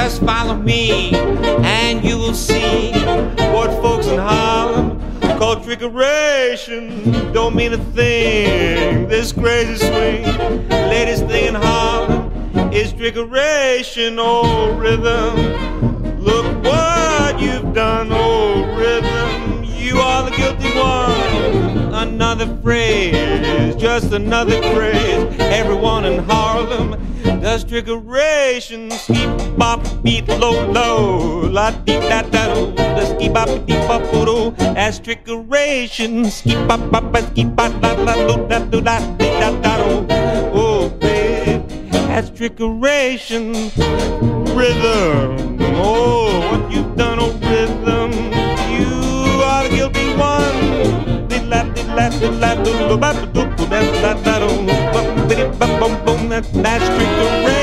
Just follow me and you will see what folks in Harlem call trickeration. Don't mean a thing, this crazy swing. Latest thing in Harlem is trickeration. Oh, rhythm, look what you've done. Oh, rhythm, you are the guilty one. Another phrase, just another craze. Everyone in Harlem does trickeration. Ski bop beat low low, la dee da da do. The ski bop beat bop do. That's trickeration. Ski bop bop ski bop la la do da do da dee da da do. Oh babe, that's trickeration. Rhythm, oh what you've done, oh rhythm, you are the guilty one. Dee la dee la dee la do do ba do do da da da do. That's trickeration.